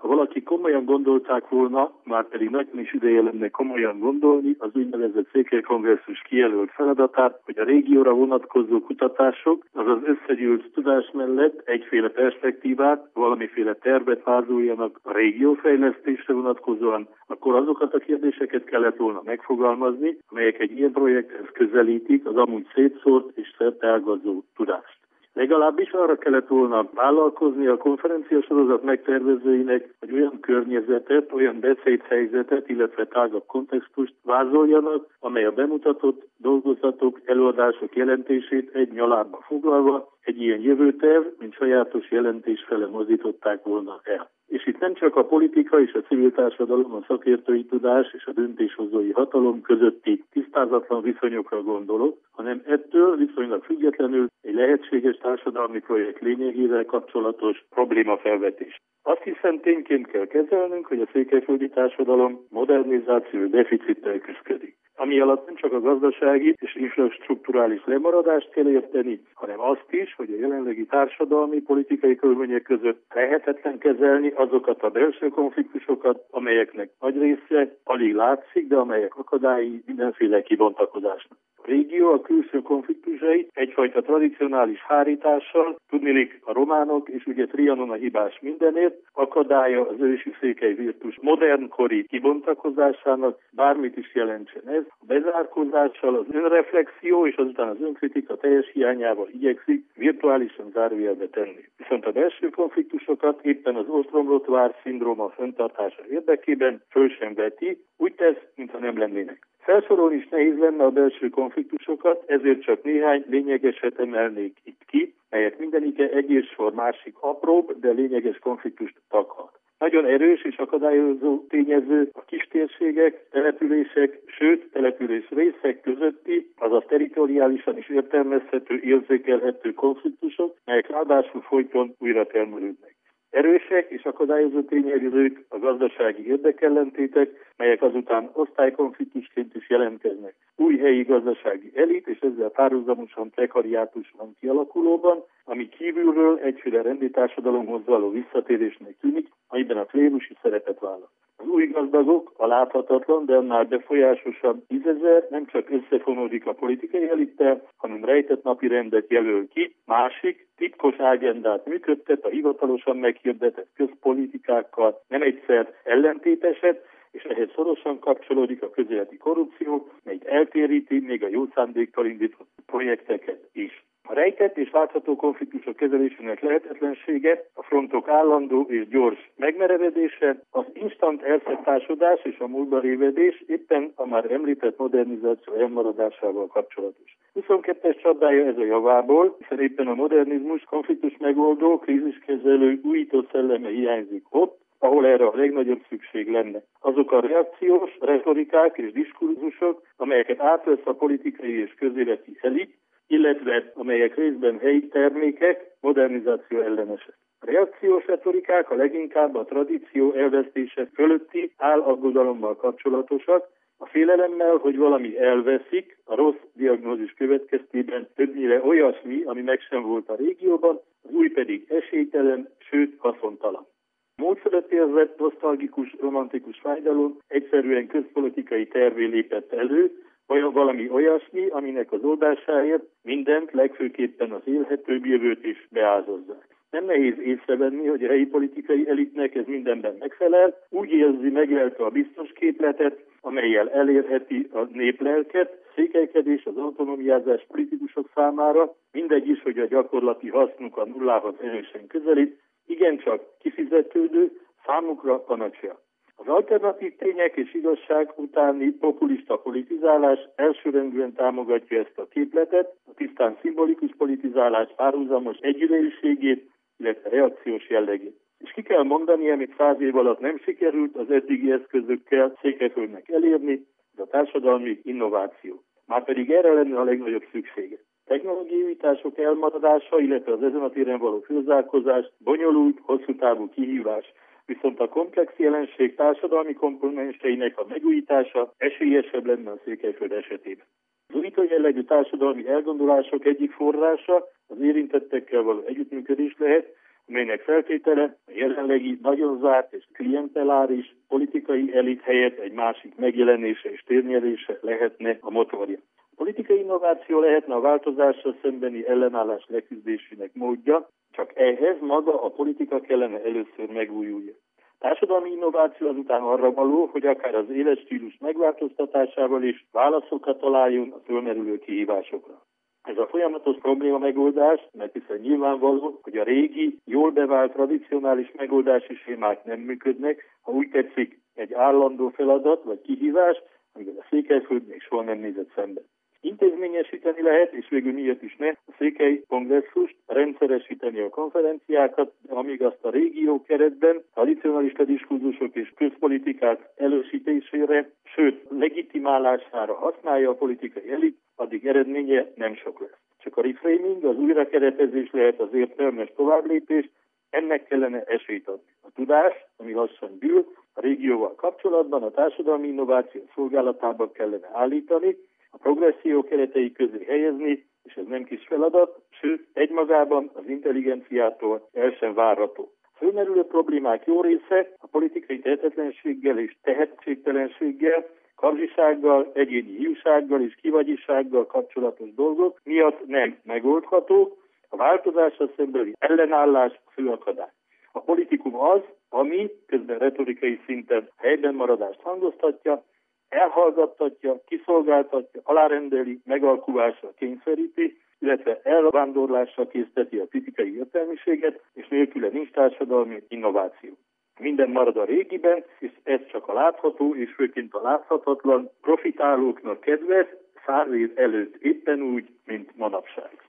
valaki komolyan gondolták volna, már pedig nagyon is ideje lenne komolyan gondolni az úgynevezett Székelykongresszus kijelölt feladatát, hogy a régióra vonatkozó kutatások, azaz összegyűlt tudás mellett egyféle perspektívát, valamiféle tervet vázoljanak a régiófejlesztésre vonatkozóan, akkor azokat a kérdéseket kellett volna megfogalmazni, amelyek egy ilyen projekthez közelítik az amúgy szétszórt és szerteágazó tudást. Legalábbis arra kellett volna vállalkozni a konferenciasorozat megtervezőinek, hogy olyan környezetet, olyan beszédhelyzetet, illetve tágabb kontextust vázoljanak, amely a bemutatott dolgozatok, előadások jelentését egy nyalábba foglalva egy ilyen jövőterv, mint sajátos jelentés fele mozdították volna el. És itt nem csak a politika és a civil társadalom, a szakértői tudás és a döntéshozói hatalom közötti tisztázatlan viszonyokra gondolok, hanem ettől viszonylag függetlenül egy lehetséges társadalmi projekt lényegével kapcsolatos problémafelvetés. Azt hiszem tényként kell kezelnünk, hogy a székelyföldi társadalom modernizáció deficittel küszködik, ami alatt nem csak a gazdasági és infrastrukturális lemaradást kell érteni, hanem azt is, hogy a jelenlegi társadalmi, politikai körülmények között lehetetlen kezelni azokat a belső konfliktusokat, amelyeknek nagy része alig látszik, de amelyek akadályai mindenféle kibontakozásnak. A régió a külső konfliktusait egyfajta tradicionális hárítással, tudniillik a románok és ugye Trianon a hibás mindenért, akadálya az ősi székely virtus modernkori kibontakozásának, bármit is jelentsen ez, a bezárkózással az önreflexió és azután az önkritika teljes hiányával igyekszik virtuálisan zárójelbe tenni. Viszont a belső konfliktusokat éppen az ostromlott vár szindróma fenntartása érdekében föl sem veti, úgy tesz, mintha nem lennének. Felsorolni is nehéz lenne a belső konfliktusokat, ezért csak néhány lényegeset emelnék itt ki, melyek mindenike egész sor másik apróbb, de lényeges konfliktust takhat. Nagyon erős és akadályozó tényező a kistérségek, települések, sőt település részek közötti, azaz territoriálisan is értelmezhető, érzékelhető konfliktusok, melyek ráadásul folyton újra termelődnek. Erősek és akadályozó tényezők a gazdasági érdekellentétek, melyek azután osztálykonfliktusként is jelentkeznek. Új helyi gazdasági elit és ezzel párhuzamosan prekariátus van kialakulóban, ami kívülről egyféle rendi társadalomhoz való visszatérésnek tűnik, amiben a klérusi szerepet vállal. Az új gazdagok, a láthatatlan, de annál befolyásosabb 10 000 nem csak összefonódik a politikai elittel, hanem rejtett napi rendet jelöl ki, másik, titkos ágendát működtet a hivatalosan meghirdetett közpolitikákkal, nem egyszer ellentéteset, és ehhez szorosan kapcsolódik a közéleti korrupció, mely eltéríti még a jó szándékkal indított projekteket is. A rejtett és látható konfliktusok kezelésének lehetetlensége, a frontok állandó és gyors megmerevedése, az instant elszettásodás és a múltba révedés éppen a már említett modernizáció elmaradásával kapcsolatos. 22-es csapdája ez a javából, hiszen éppen a modernizmus konfliktus megoldó, kríziskezelő, újító szelleme hiányzik ott, ahol erre a legnagyobb szükség lenne. Azok a reakciós, retorikák és diskurzusok, amelyeket átvesz a politikai és közéleti elit, illetve amelyek részben helyi termékek, modernizáció ellenesek. A reakciós retorikák a leginkább a tradíció elvesztése fölötti álaggodalommal kapcsolatosak, a félelemmel, hogy valami elveszik, a rossz diagnózis következtében többnyire olyasmi, ami meg sem volt a régióban, az új pedig esélytelen, sőt haszontalan. Múlt fölött érzett nosztalgikus, romantikus fájdalom egyszerűen közpolitikai tervé lépett elő, vagy valami olyasmi, aminek az oldásáért mindent, legfőképpen az élhetőbb jövőt is beáldozzák. Nem nehéz észrevenni, hogy a helyi politikai elitnek ez mindenben megfelel, úgy érzi meglelte a biztos képletet, amellyel elérheti a néplelket, székelykedés, az autonomiázás politikusok számára, mindegy is, hogy a gyakorlati hasznuk a nullához erősen közelít, igencsak kifizetődő, számukra panacsia. Az alternatív tények és igazság utáni populista politizálás elsőrendűen támogatja ezt a képletet, a tisztán szimbolikus politizálás párhuzamos együleléségét, illetve reakciós jellegét. És ki kell mondani, amit 100 év alatt nem sikerült az eddigi eszközökkel Székelyföldnek elérni, ez a társadalmi innováció. Márpedig erre lenne a legnagyobb szüksége. Technológiai újítások elmaradása, illetve az ezen a téren való fölzárkózás bonyolult, hosszú távú kihívás. Viszont a komplex jelenség társadalmi komponenseinek a megújítása esélyesebb lenne a Székelyföld esetében. Az újító jellegű társadalmi elgondolások egyik forrása az érintettekkel való együttműködés lehet, melynek feltétele a jelenlegi nagyon zárt és klienteláris politikai elit helyett egy másik megjelenése és térnyerése lehetne a motorja. A politikai innováció lehetne a változással szembeni ellenállás leküzdésének módja, csak ehhez maga a politika kellene először megújulja. Társadalmi innováció azután arra való, hogy akár az életstílus megváltoztatásával is válaszokat találjon a fölmerülő kihívásokra. Ez a folyamatos probléma megoldás, mert hiszen nyilvánvaló, hogy a régi, jól bevált, tradicionális megoldási sémák nem működnek, ha úgy tetszik, egy állandó feladat vagy kihívás, amivel a Székelyföld még soha nem nézett szembe. Intézményesíteni lehet, és végül miért is ne, a székely kongresszust, rendszeresíteni a konferenciákat, de amíg azt a régió keretben tradicionalista diskurzusok és közpolitikák elősítésére, sőt legitimálására használja a politikai elit, addig eredménye nem sok lesz. Csak a reframing, az újrakeretezés lehet az értelmes továbblépés, ennek kellene esélyt adni. A tudás, ami lassan gyűl, a régióval kapcsolatban a társadalmi innováció szolgálatába kellene állítani, a progresszió keretei közé helyezni, és ez nem kis feladat, sőt, egymagában az intelligenciától el sem várható. A fölmerülő problémák jó része a politikai tehetetlenséggel és tehetségtelenséggel, kapzsisággal, egyéni hiúsággal és kivagyisággal kapcsolatos dolgok miatt nem megoldható, a változással szembeni ellenállás fő akadály. A politikum az, ami közben retorikai szinten helyben maradást hangoztatja, elhallgattatja, kiszolgáltatja, alárendeli, megalkuvásra kényszeríti, illetve elvándorlásra készteti a kritikai értelmiséget, és nélküle nincs társadalmi innováció. Minden marad a régiben, és ez csak a látható, és főként a láthatatlan profitálóknak kedvez, 100 év előtt éppen úgy, mint manapság.